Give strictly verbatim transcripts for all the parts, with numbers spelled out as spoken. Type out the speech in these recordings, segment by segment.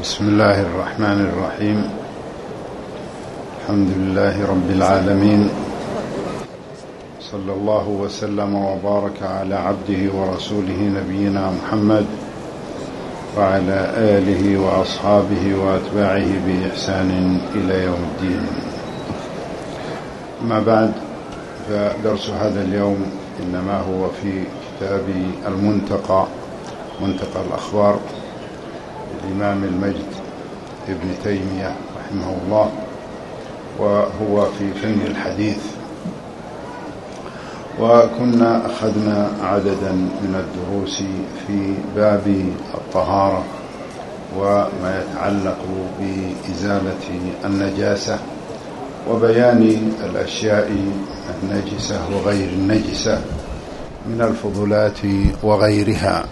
بسم الله الرحمن الرحيم. الحمد لله رب العالمين، صلى الله وسلم وبارك على عبده ورسوله نبينا محمد وعلى آله وأصحابه وأتباعه بإحسان إلى يوم الدين. أما بعد، فدرس هذا اليوم إنما هو في كتاب المنتقى، منتقى الأخبار الإمام المجد ابن تيمية رحمه الله، وهو في فن الحديث. وكنا أخذنا عددا من الدروس في باب الطهارة وما يتعلق بإزالة النجاسة وبيان الأشياء النجسة وغير النجسة من الفضلات وغيرها.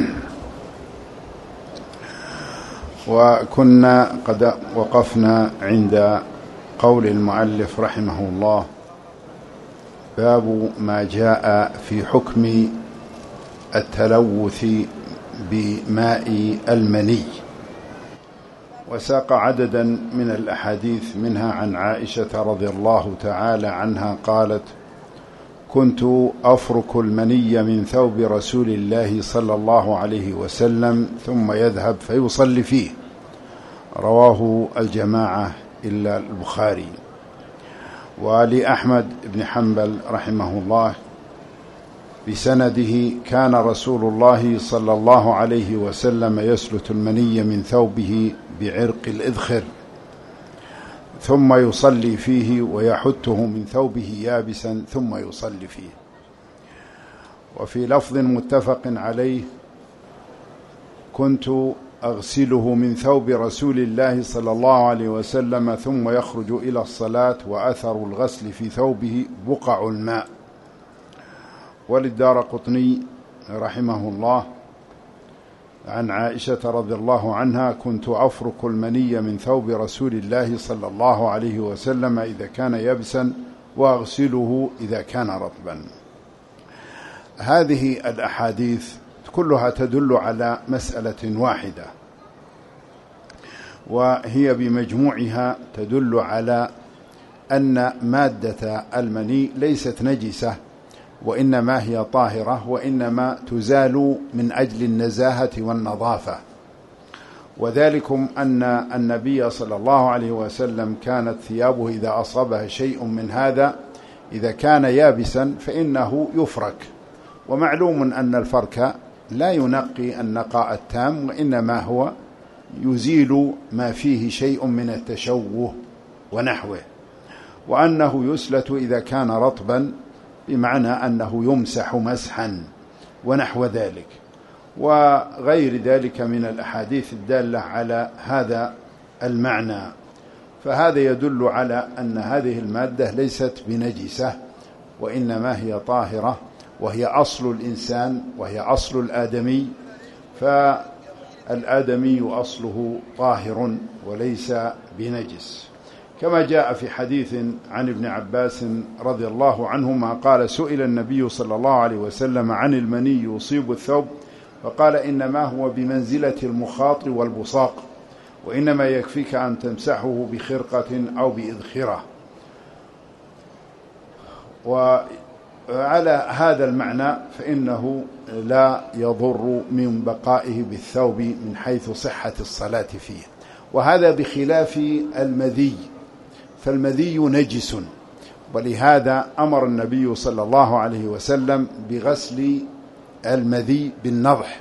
وكنا قد وقفنا عند قول المؤلف رحمه الله: باب ما جاء في حكم التلوث بماء المني. وساق عددا من الأحاديث، منها عن عائشة رضي الله تعالى عنها قالت: كنت أفرك المني من ثوب رسول الله صلى الله عليه وسلم ثم يذهب فيصلي فيه. رواه الجماعة إلا البخاري. ولأحمد بن حنبل رحمه الله بسنده: كان رسول الله صلى الله عليه وسلم يسلت المني من ثوبه بعرق الإذخر ثم يصلي فيه ويحته من ثوبه يابسا ثم يصلي فيه. وفي لفظ متفق عليه: كنت أغسله من ثوب رسول الله صلى الله عليه وسلم ثم يخرج إلى الصلاة وأثر الغسل في ثوبه بقع الماء. وللدارقطني رحمه الله عن عائشة رضي الله عنها: كنت أفرك المني من ثوب رسول الله صلى الله عليه وسلم إذا كان يبسا وأغسله إذا كان رطبا. هذه الأحاديث كلها تدل على مسألة واحدة، وهي بمجموعها تدل على أن مادة المني ليست نجسة، وإنما هي طاهرة، وإنما تزال من أجل النزاهة والنظافة. وذلكم أن النبي صلى الله عليه وسلم كانت ثيابه إذا أصابها شيء من هذا إذا كان يابسا فإنه يفرك. ومعلوم أن الفرك لا ينقي النقاء التام، وإنما هو يزيل ما فيه شيء من التشوه ونحوه. وأنه يسلت إذا كان رطبا، بمعنى أنه يمسح مسحا ونحو ذلك، وغير ذلك من الأحاديث الدالة على هذا المعنى. فهذا يدل على أن هذه المادة ليست بنجسة، وإنما هي طاهرة، وهي أصل الإنسان، وهي أصل الآدمي، فالآدمي أصله طاهر وليس بنجس. كما جاء في حديث عن ابن عباس رضي الله عنهما قال: سئل النبي صلى الله عليه وسلم عن المني يصيب الثوب، فقال: إنما هو بمنزلة المخاط والبصاق، وإنما يكفيك أن تمسحه بخرقة أو بإذخرة. وعلى هذا المعنى فإنه لا يضر من بقائه بالثوب من حيث صحة الصلاة فيه. وهذا بخلاف المذي، فالمذي نجس، ولهذا أمر النبي صلى الله عليه وسلم بغسل المذي بالنضح.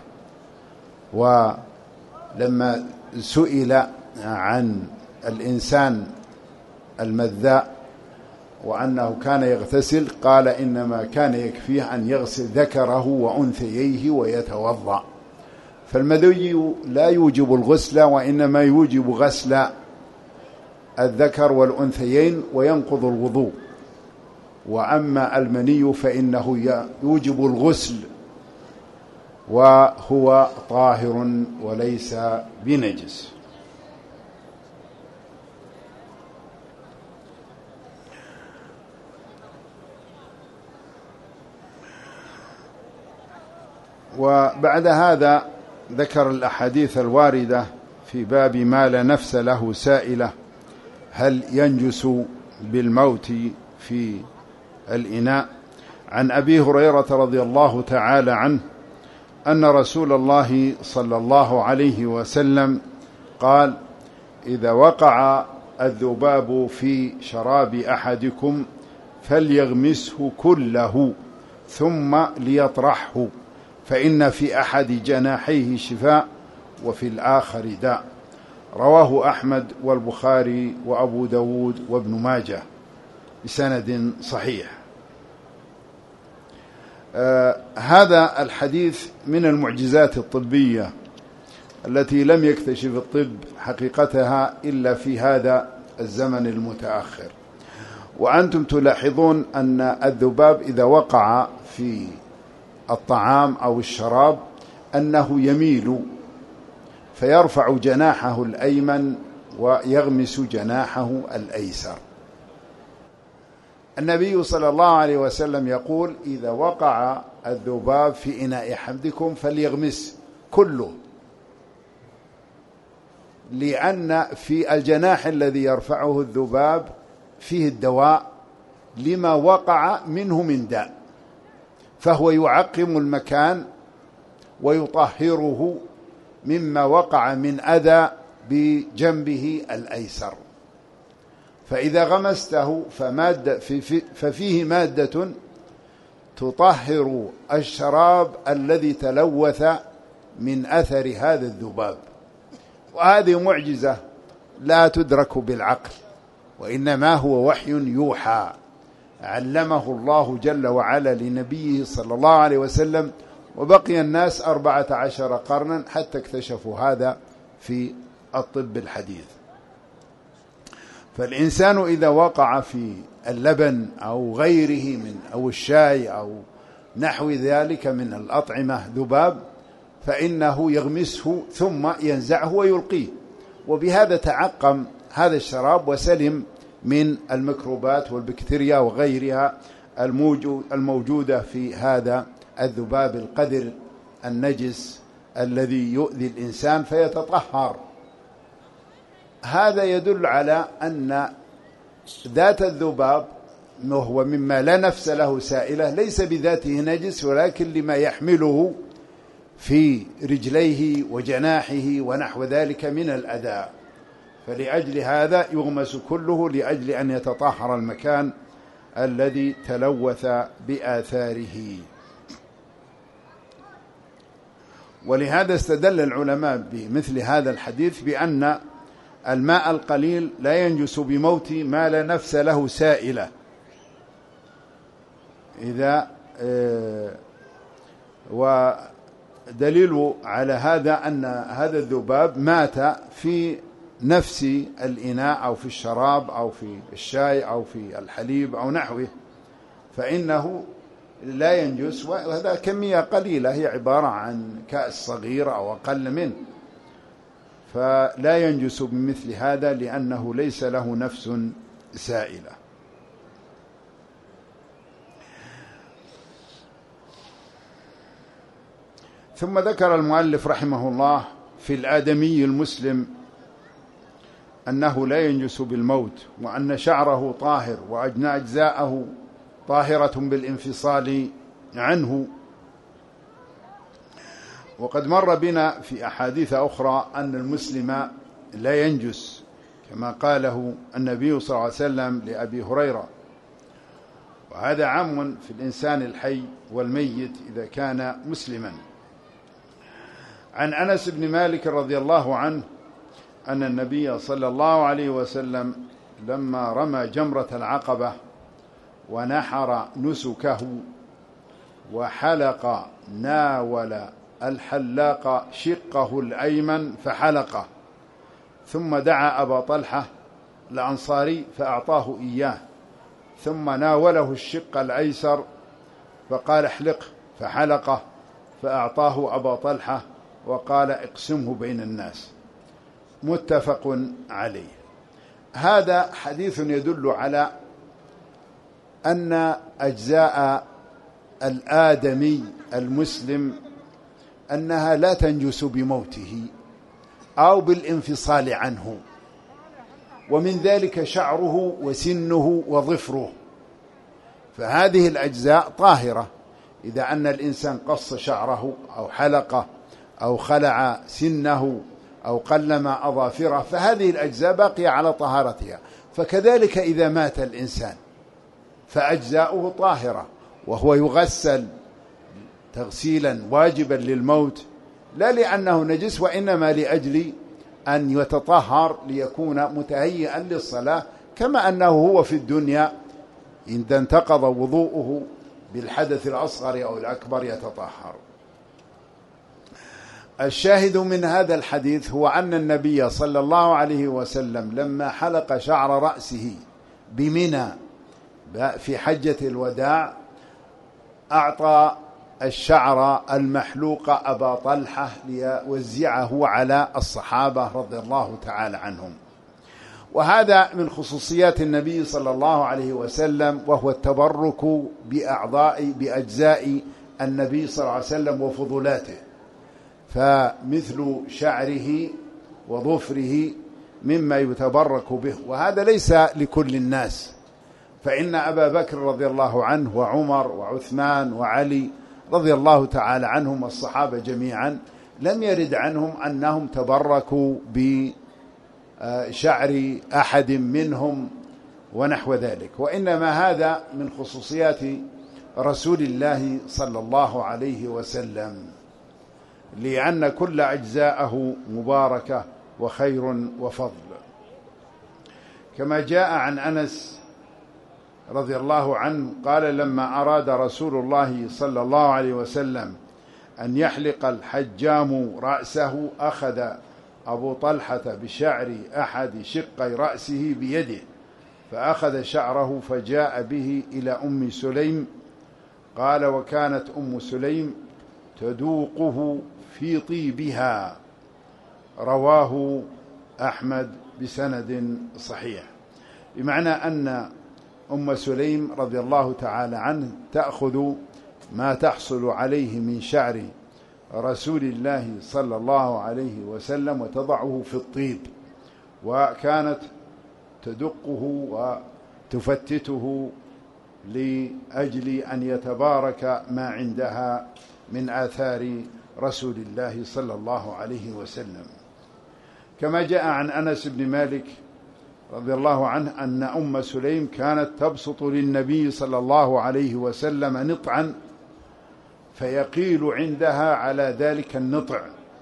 ولما سئل عن الإنسان المذاء وأنه كان يغتسل، قال: إنما كان يكفيه أن يغسل ذكره وأنثييه ويتوضأ. فالمذي لا يوجب الغسل، وإنما يوجب غسل الذكر والأنثيين وينقض الوضوء. وأما المني فإنه يوجب الغسل، وهو طاهر وليس بنجس. وبعد هذا ذكر الأحاديث الواردة في باب ما لا نفس له سائلة، هل ينجس بالموت في الإناء؟ عن أبي هريرة رضي الله تعالى عنه أن رسول الله صلى الله عليه وسلم قال: إذا وقع الذباب في شراب أحدكم فليغمسه كله ثم ليطرحه، فإن في أحد جناحيه شفاء وفي الآخر داء. رواه أحمد والبخاري وأبو داود وابن ماجه بسند صحيح. آه هذا الحديث من المعجزات الطبية التي لم يكتشف الطب حقيقتها إلا في هذا الزمن المتأخر. وأنتم تلاحظون أن الذباب إذا وقع في الطعام أو الشراب أنه يميل فيرفع جناحه الأيمن ويغمس جناحه الأيسر. النبي صلى الله عليه وسلم يقول: إذا وقع الذباب في إناء أحدكم فليغمس كله، لأن في الجناح الذي يرفعه الذباب فيه الدواء لما وقع منه من داء، فهو يعقم المكان ويطهره مما وقع من أذى بجنبه الأيسر. فإذا غمسته فمادة ففيه مادة تطهر الشراب الذي تلوث من أثر هذا الذباب. وهذه معجزة لا تدرك بالعقل، وإنما هو وحي يوحى علمه الله جل وعلا لنبيه صلى الله عليه وسلم، وبقي الناس أربعة عشر قرنا حتى اكتشفوا هذا في الطب الحديث. فالإنسان إذا وقع في اللبن أو غيره من أو الشاي أو نحو ذلك من الأطعمة ذباب فإنه يغمسه ثم ينزعه ويلقيه، وبهذا تعقم هذا الشراب وسلم من الميكروبات والبكتيريا وغيرها الموجودة في هذا الذباب القذر النجس الذي يؤذي الإنسان فيتطهر. هذا يدل على أن ذات الذباب وهو مما لا نفس له سائلة ليس بذاته نجس، ولكن لما يحمله في رجليه وجناحه ونحو ذلك من الأذى، فلأجل هذا يغمس كله لأجل أن يتطهر المكان الذي تلوث بآثاره. ولهذا استدل العلماء بمثل هذا الحديث بأن الماء القليل لا ينجس بموت ما لا نفس له سائلة. إذا ودليل على هذا أن هذا الذباب مات في نفس الإناء أو في الشراب أو في الشاي أو في الحليب أو نحوه، فإنه لا ينجس، وهذا كمية قليلة هي عبارة عن كأس صغير أو أقل منه، فلا ينجس بمثل هذا لأنه ليس له نفس سائلة. ثم ذكر المؤلف رحمه الله في الآدمي المسلم أنه لا ينجس بالموت، وأن شعره طاهر وأن أجزاءه طاهرة بالانفصال عنه. وقد مر بنا في أحاديث أخرى أن المسلم لا ينجس كما قاله النبي صلى الله عليه وسلم لأبي هريرة، وهذا عام في الإنسان الحي والميت إذا كان مسلما. عن أنس بن مالك رضي الله عنه أن النبي صلى الله عليه وسلم لما رمى جمرة العقبة ونحر نسكه وحلق ناول الحلاق شقه الأيمن فحلقه، ثم دعا أبا طلحة الأنصاري فأعطاه إياه، ثم ناوله الشق الأيسر فقال احلقه فحلقه، فأعطاه أبا طلحة وقال اقسمه بين الناس. متفق عليه. هذا حديث يدل على أن أجزاء الآدمي المسلم أنها لا تنجس بموته أو بالانفصال عنه، ومن ذلك شعره وسنه وظفره، فهذه الأجزاء طاهرة. إذا أن الإنسان قص شعره أو حلقه أو خلع سنه أو قلم أظافره فهذه الأجزاء باقية على طهارتها. فكذلك إذا مات الإنسان فأجزاؤه طاهرة، وهو يغسل تغسيلا واجبا للموت، لا لأنه نجس، وإنما لأجل أن يتطهر ليكون متهيئا للصلاة، كما أنه هو في الدنيا إذا انتقض وضوءه بالحدث الأصغر أو الأكبر يتطهر. الشاهد من هذا الحديث هو أن النبي صلى الله عليه وسلم لما حلق شعر رأسه بمنى في حجة الوداع أعطى الشعر المحلوق أبا طلحة ليوزعه على الصحابة رضي الله تعالى عنهم. وهذا من خصوصيات النبي صلى الله عليه وسلم، وهو التبرك بأعضاء بأجزاء النبي صلى الله عليه وسلم وفضولاته، فمثل شعره وظفره مما يتبرك به، وهذا ليس لكل الناس. فإن أبا بكر رضي الله عنه وعمر وعثمان وعلي رضي الله تعالى عنهم والصحابة جميعا لم يرد عنهم أنهم تبركوا بشعر أحد منهم ونحو ذلك، وإنما هذا من خصوصيات رسول الله صلى الله عليه وسلم، لأن كل أجزاءه مباركة وخير وفضل. كما جاء عن أنس رضي الله عنه قال: لما أراد رسول الله صلى الله عليه وسلم أن يحلق الحجام رأسه أخذ أبو طلحة بشعر أحد شقي رأسه بيده، فأخذ شعره فجاء به إلى أم سليم. قال: وكانت أم سليم تدوقه في طيبها. رواه أحمد بسند صحيح، بمعنى أن أم سليم رضي الله تعالى عنه تأخذ ما تحصل عليه من شعر رسول الله صلى الله عليه وسلم وتضعه في الطيب، وكانت تدقه وتفتته لأجل أن يتبارك ما عندها من آثار رسول الله صلى الله عليه وسلم. كما جاء عن أنس بن مالك رضي الله عنه أن أم سليم كانت تبسط للنبي صلى الله عليه وسلم نطعا فيقيل عندها على ذلك النطع،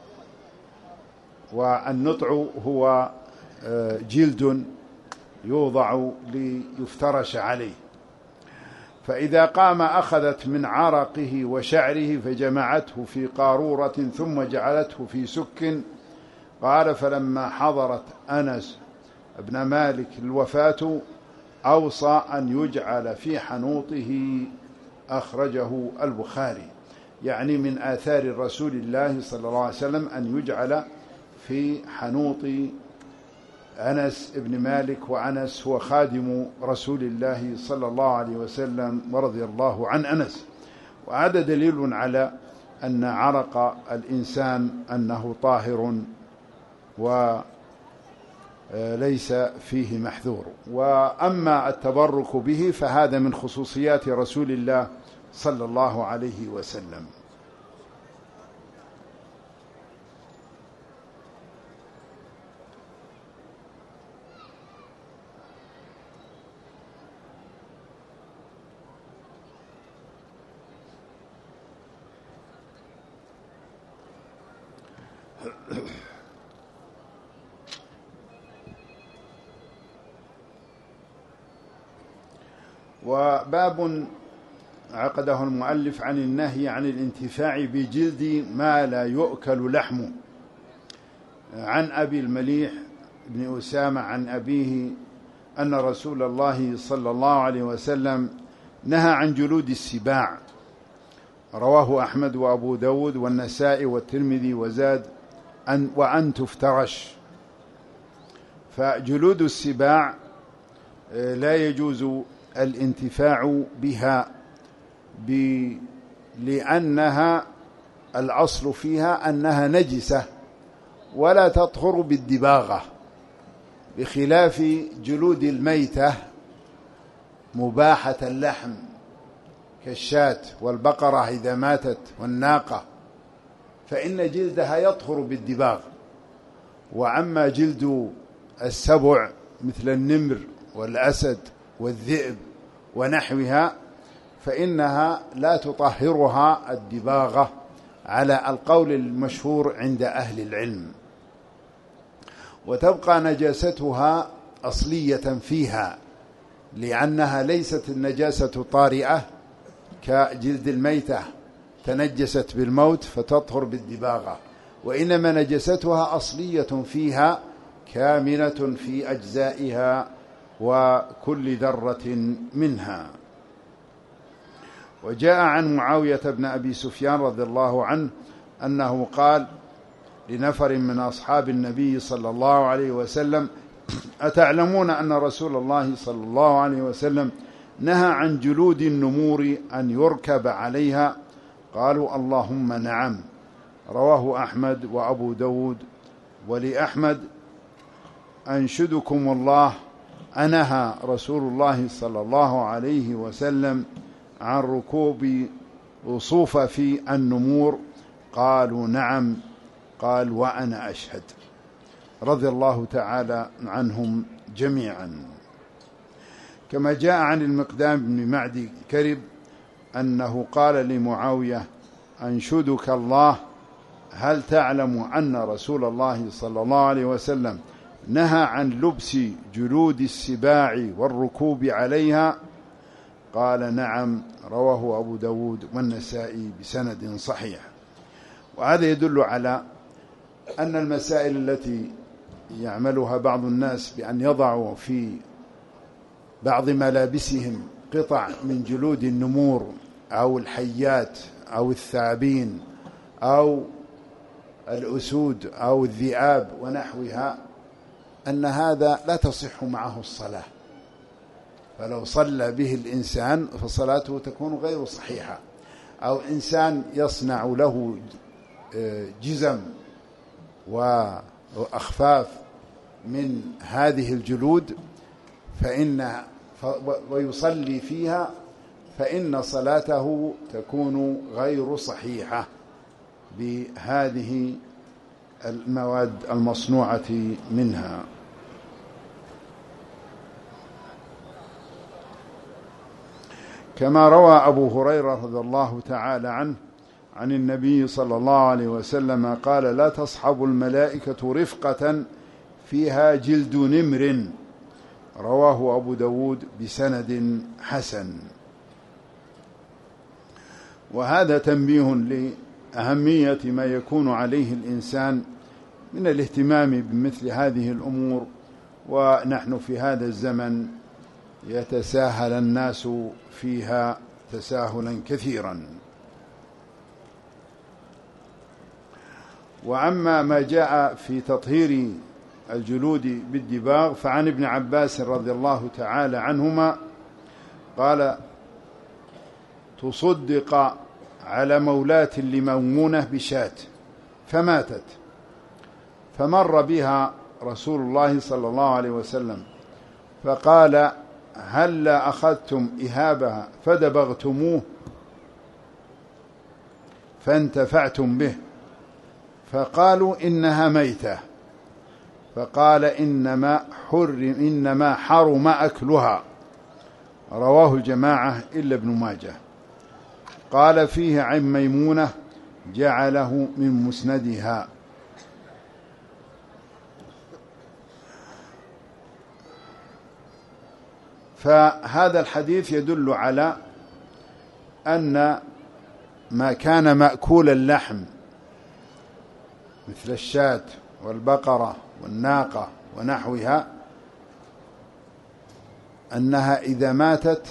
والنطع هو جلد يوضع ليفترش عليه، فإذا قام أخذت من عرقه وشعره فجمعته في قارورة ثم جعلته في سك. قال: فلما حضرت أنس ابن مالك الوفاة أوصى أن يجعل في حنوطه. أخرجه البخاري. يعني من آثار رسول الله صلى الله عليه وسلم أن يجعل في حنوط أنس ابن مالك، وأنس هو خادم رسول الله صلى الله عليه وسلم ورضي الله عن أنس. وهذا دليل على أن عرق الإنسان أنه طاهر وليس فيه محذور. وأما التبرك به فهذا من خصوصيات رسول الله صلى الله عليه وسلم. وباب عقده المؤلف عن النهي عن الانتفاع بجلد ما لا يؤكل لحمه. عن أبي المليح بن أسامة عن أبيه أن رسول الله صلى الله عليه وسلم نهى عن جلود السباع. رواه أحمد وأبو داود والنسائي والترمذي، وزاد أن وأن تفترش. فجلود السباع لا يجوز الانتفاع بها لأنها الأصل فيها أنها نجسة، ولا تطهر بالدباغة، بخلاف جلود الميتة مباحة اللحم كالشاة والبقرة إذا ماتت والناقة، فإن جلدها يطهر بالدباغ. وأما جلد السبع مثل النمر والأسد والذئب ونحوها فإنها لا تطهرها الدباغة على القول المشهور عند أهل العلم، وتبقى نجاستها أصلية فيها، لأنها ليست النجاسة طارئة كجلد الميتة تنجست بالموت فتطهر بالدباغة، وإنما نجستها أصلية فيها كامنة في أجزائها وكل ذرة منها. وجاء عن معاوية بن أبي سفيان رضي الله عنه أنه قال لنفر من أصحاب النبي صلى الله عليه وسلم: أتعلمون أن رسول الله صلى الله عليه وسلم نهى عن جلود النمور أن يركب عليها؟ قالوا: اللهم نعم. رواه أحمد وأبو داود. ولأحمد: أنشدكم الله، أنهى رسول الله صلى الله عليه وسلم عن ركوب وصوف في النمور؟ قالوا: نعم. قال: وأنا أشهد. رضي الله تعالى عنهم جميعا. كما جاء عن المقدام بن معدي كرب أنه قال لمعاوية: أنشدك الله، هل تعلم أن رسول الله صلى الله عليه وسلم نهى عن لبس جلود السباع والركوب عليها؟ قال: نعم. رواه أبو داود والنسائي بسند صحيح. وهذا يدل على أن المسائل التي يعملها بعض الناس بأن يضعوا في بعض ملابسهم قطع من جلود النمور أو الحيات أو الثعابين أو الأسود أو الذئاب ونحوها، أن هذا لا تصح معه الصلاة، فلو صلى به الإنسان فصلاته تكون غير صحيحة. أو إنسان يصنع له جزم وأخفاف من هذه الجلود فإن ويصلي فيها فإن صلاته تكون غير صحيحة بهذه المواد المصنوعة منها. كما روى أبو هريرة رضي الله تعالى عنه عن النبي صلى الله عليه وسلم قال: لا تصحب الملائكة رفقة فيها جلد نمر. رواه أبو داود بسند حسن. وهذا تنبيه لأهمية ما يكون عليه الإنسان من الاهتمام بمثل هذه الأمور، ونحن في هذا الزمن يتساهل الناس فيها تساهلا كثيرا. وأما ما جاء في تطهير الجلود بالدباغ فعن ابن عباس رضي الله تعالى عنهما قال: تصدق على مولاة لميمونة بشاة فماتت، فمر بها رسول الله صلى الله عليه وسلم فقال: هل أخذتم إهابها فدبغتموه فانتفعتم به؟ فقالوا: إنها ميتة. فقال: إنما حرم إنما حرم أكلها. رواه الجماعة إلا ابن ماجه. قال فيه عن ميمونة: جعله من مسندها. فهذا الحديث يدل على أن ما كان مأكول اللحم مثل الشاة والبقرة والناقة ونحوها أنها إذا ماتت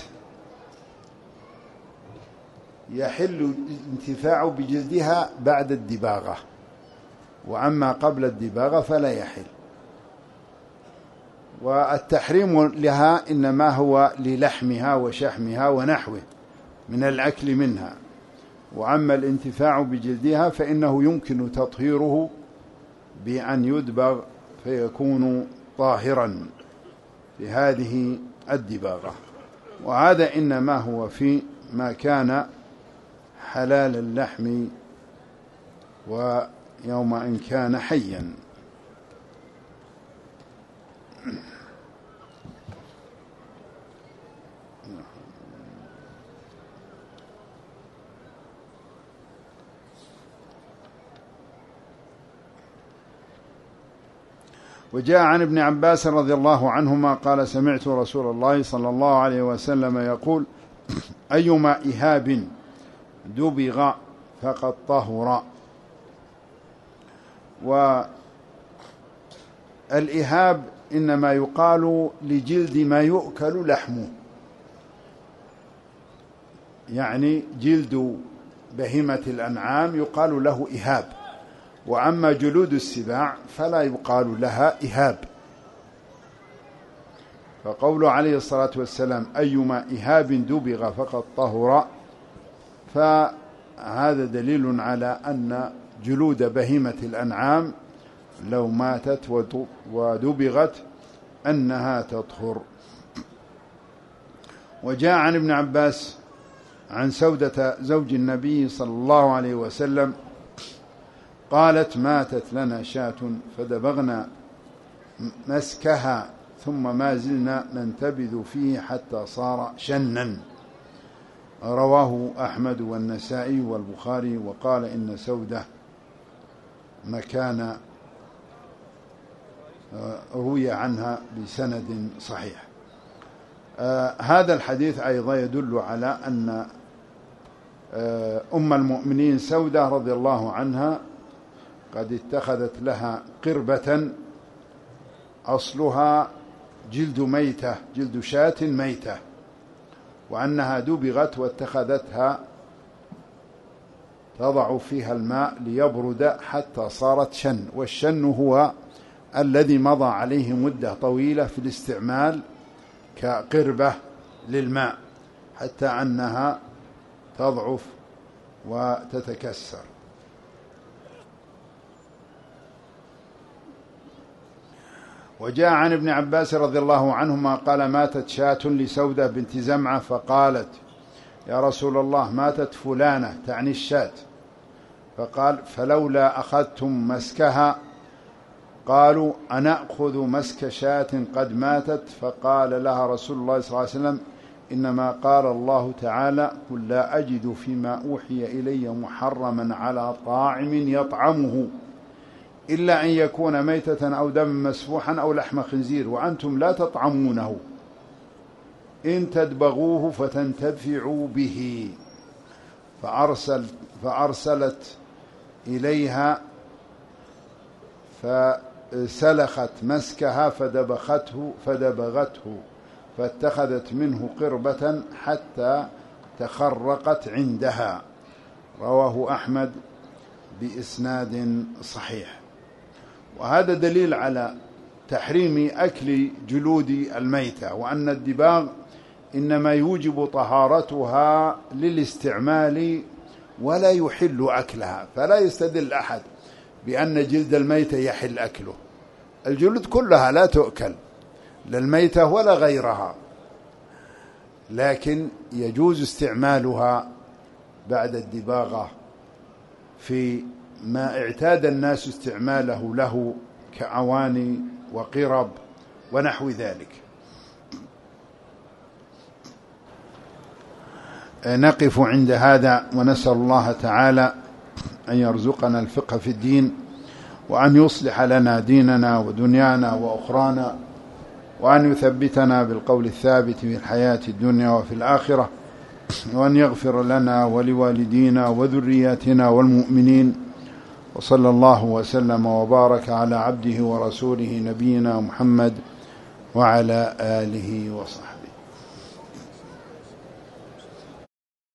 يحل الانتفاع بجلدها بعد الدباغة، وأما قبل الدباغة فلا يحل. والتحريم لها إنما هو للحمها وشحمها ونحوه من الأكل منها، وأما الانتفاع بجلدها فإنه يمكن تطهيره بأن يدبغ فيكون طاهرا بهذه الدباغة. وهذا إنما هو في ما كان حلال اللحم ويوم إن كان حيا. وجاء عن ابن عباس رضي الله عنهما قال سمعت رسول الله صلى الله عليه وسلم يقول أيما إهاب دبغ فقد طهر. والإهاب إنما يقال لجلد ما يؤكل لحمه، يعني جلد بهيمة الأنعام يقال له إهاب، وأما جلود السباع فلا يقال لها إهاب. فقوله عليه الصلاة والسلام أيما إهاب دبغ فقد طهر، فهذا دليل على أن جلود بهيمة الأنعام لو ماتت ودبغت أنها تطهر. وجاء عن ابن عباس عن سودة زوج النبي صلى الله عليه وسلم قالت ماتت لنا شاة فدبغنا مسكها ثم ما زلنا ننتبذ فيه حتى صار شنا. رواه أحمد والنسائي والبخاري، وقال إن سودة مكان روي عنها بسند صحيح. آه هذا الحديث أيضا يدل على أن آه أم المؤمنين سودة رضي الله عنها قد اتخذت لها قربة أصلها جلد ميتة، جلد شاة ميتة، وأنها دبغت واتخذتها تضع فيها الماء ليبرد حتى صارت شن. والشن هو الذي مضى عليه مدة طويلة في الاستعمال كقربة للماء حتى أنها تضعف وتتكسر. وجاء عن ابن عباس رضي الله عنهما قال ماتت شاة لسودة بنت زمعة فقالت يا رسول الله ماتت فلانة، تعني الشاة، فقال فلولا أخذتم مسكها؟ قالوا أنأخذ مسك شاة قد ماتت؟ فقال لها رسول الله صلى الله عليه وسلم إنما قال الله تعالى قل لا أجد فيما أوحي إلي محرما على طاعم يطعمه إلا أن يكون ميتة أو دم مسفوحا أو لحم خنزير وأنتم لا تطعمونه إن تدبغوه فتنتفعوا به. فأرسل فأرسلت إليها فسلخت مسكها فدبغته فدبغته فاتخذت منه قربة حتى تخرقت عندها. رواه أحمد بإسناد صحيح. وهذا دليل على تحريم أكل جلود الميتة، وأن الدباغ إنما يوجب طهارتها للاستعمال ولا يحل أكلها. فلا يستدل أحد بأن جلد الميتة يحل أكله. الجلود كلها لا تؤكل، لا الميتة ولا غيرها، لكن يجوز استعمالها بعد الدباغة في ما اعتاد الناس استعماله له كأواني وقرب ونحو ذلك. نقف عند هذا ونسأل الله تعالى أن يرزقنا الفقه في الدين، وأن يصلح لنا ديننا ودنيانا وأخرانا، وأن يثبتنا بالقول الثابت في الحياة الدنيا وفي الآخرة، وأن يغفر لنا ولوالدينا وذرياتنا والمؤمنين. وصلى الله وسلم وبارك على عبده ورسوله نبينا محمد وعلى آله وصحبه.